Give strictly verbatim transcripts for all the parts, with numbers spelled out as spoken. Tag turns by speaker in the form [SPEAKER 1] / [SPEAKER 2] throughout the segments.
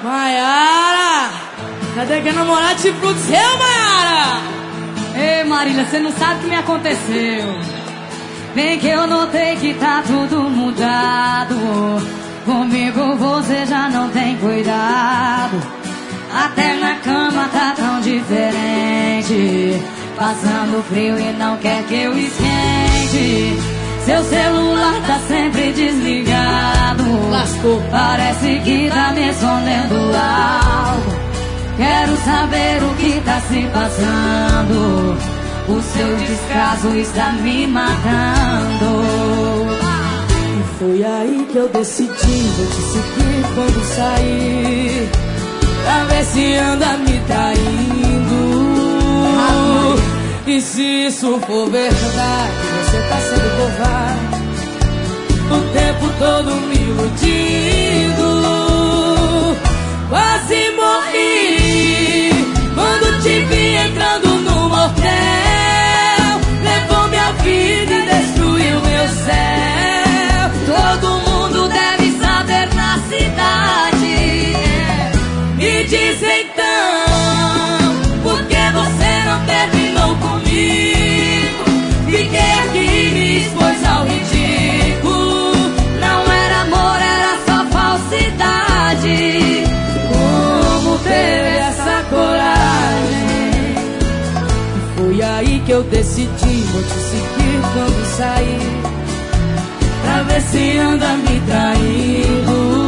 [SPEAKER 1] Maiara, cadê que namorar te seu, Maiara?
[SPEAKER 2] Ei, Marília, você não sabe o que me aconteceu. Bem que eu notei que tá tudo mudado. Comigo você já não tem cuidado. Até na cama tá tão diferente. Passando frio e não quer que eu esquente. Seu celular tá sempre desligado.
[SPEAKER 1] Lascou.
[SPEAKER 2] Parece que tá me escondendo algo. Quero saber o que tá se passando. O seu descaso está me matando.
[SPEAKER 1] E foi aí que eu decidi, vou te seguir quando sair, pra ver se anda me traindo. E se isso for verdade, você tá sendo covarde, o tempo todo me iludindo. Quase morri quando te vi entrando no motel. Levou minha vida e destruiu meu céu.
[SPEAKER 2] Todo mundo deve saber na cidade.
[SPEAKER 1] Me diz então, por que você não terminou comigo? Fiquei aqui e me expôs ao ridículo.
[SPEAKER 2] Não era amor, era só falsidade.
[SPEAKER 1] Como teve essa coragem? E foi aí que eu decidi, vou te seguir quando sair, pra ver se anda me traindo.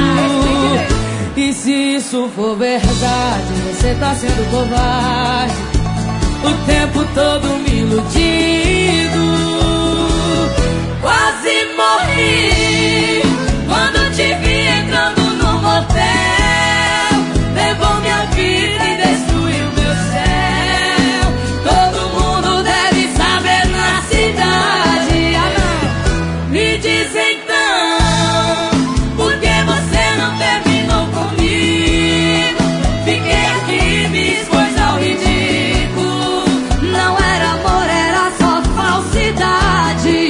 [SPEAKER 1] E se isso for verdade, você tá sendo covarde, o tempo todo me iludindo. Quase morri quando te vi entrando no motel. Levou minha vida e destruiu meu céu. Todo mundo deve saber na cidade. Me diz então, por que você não terminou comigo? Fiquei aqui e me expôs ao ridículo.
[SPEAKER 2] Não era amor, era só falsidade.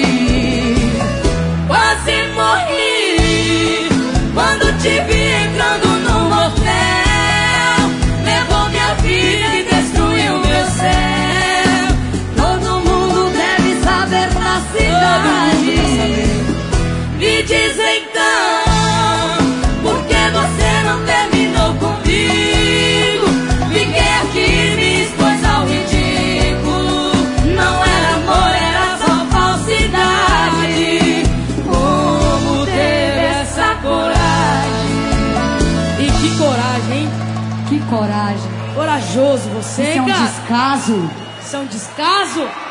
[SPEAKER 1] Quase morri quando te vi entrando no motel. Levou minha vida e destruiu meu céu.
[SPEAKER 2] Todo mundo deve saber na cidade.
[SPEAKER 1] Me diz então, por que você não terminou comigo? Fiquei aqui e me expôs ao ridículo. Não era amor, era só falsidade. Como teve essa coragem? E que coragem, hein?
[SPEAKER 2] Que coragem.
[SPEAKER 1] Corajoso você,
[SPEAKER 2] Isso é um
[SPEAKER 1] cara.
[SPEAKER 2] descaso.
[SPEAKER 1] Isso é um descaso?